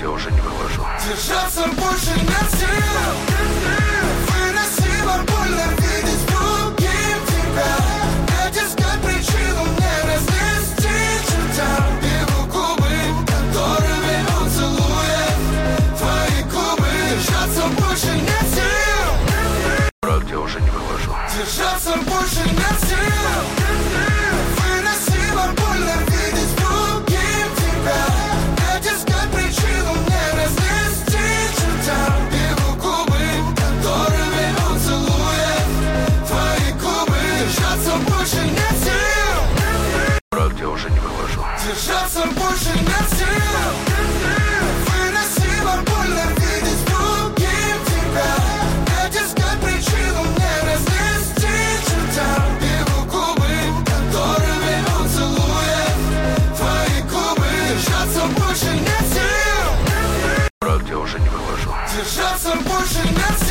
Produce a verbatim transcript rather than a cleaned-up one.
правде уже не вывожу. Держаться больше нет сил. Выносимо больно видеть другим тебя. Опять искать причину мне разнести чертям. Его губы, которыми он целует твои губы. Держаться больше нет сил. Правде уже не вывожу. Держаться больше нет сил. Выносимо больно видеть другим тебя. Опять искать причину мне разнести чертям. Его губы, которыми он целует твои губы. Держаться больше нет сил. Правде уже не вывожу. Держаться больше нет сил. Выносимо больно видеть другим тебя. Опять искать причину мне разнести чертям. Его губы, которыми он целует твои губы. Держаться больше нет сил. Правде уже не вывожу. Держаться больше нет сил.